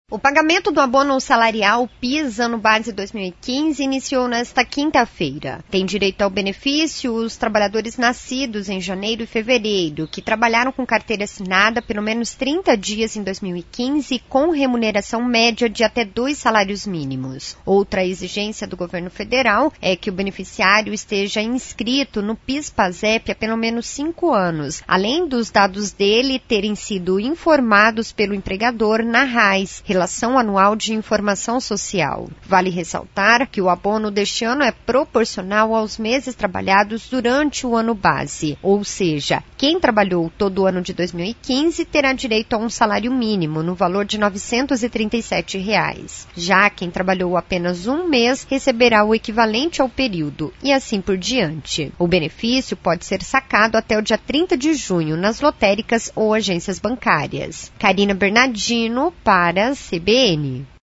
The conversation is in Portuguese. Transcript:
O pagamento do abono salarial PIS ano base 2015 iniciou nesta quinta-feira. Tem direito ao benefício os trabalhadores nascidos em janeiro e fevereiro, que trabalharam com carteira assinada pelo menos 30 dias em 2015 com remuneração média de até 2 salários mínimos. Outra exigência do governo federal é que o beneficiário esteja inscrito no PIS/PASEP há pelo menos 5 anos, além dos dados dele terem sido informados pelo empregador na RAIS, Relação Anual de Informação Social. Vale ressaltar que o abono deste ano é proporcional aos meses trabalhados durante o ano base, ou seja, quem trabalhou todo o ano de 2015 terá direito a um salário mínimo no valor de R$ 937. Já quem trabalhou apenas um mês receberá o equivalente ao período, e assim por diante. O benefício pode ser sacado até o dia 30 de junho nas lotéricas ou agências bancárias. Karina Bernardino para CBN.